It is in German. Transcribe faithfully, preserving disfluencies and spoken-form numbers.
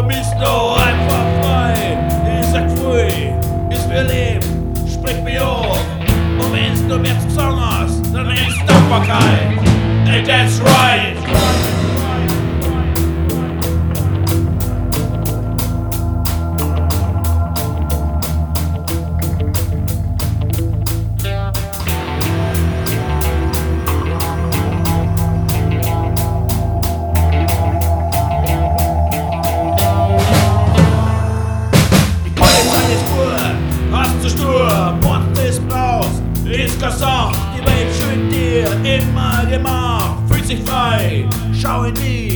bist du einfach frei. Ich sag früh, ist wir leben, sprich mich hoch. Und wenn's du mehr zu sagen hast, dann ist Dankbarkeit. And that's right. Ist gesagt, die Welt schön dir immer gemacht, fühlt sich frei, schau in mich.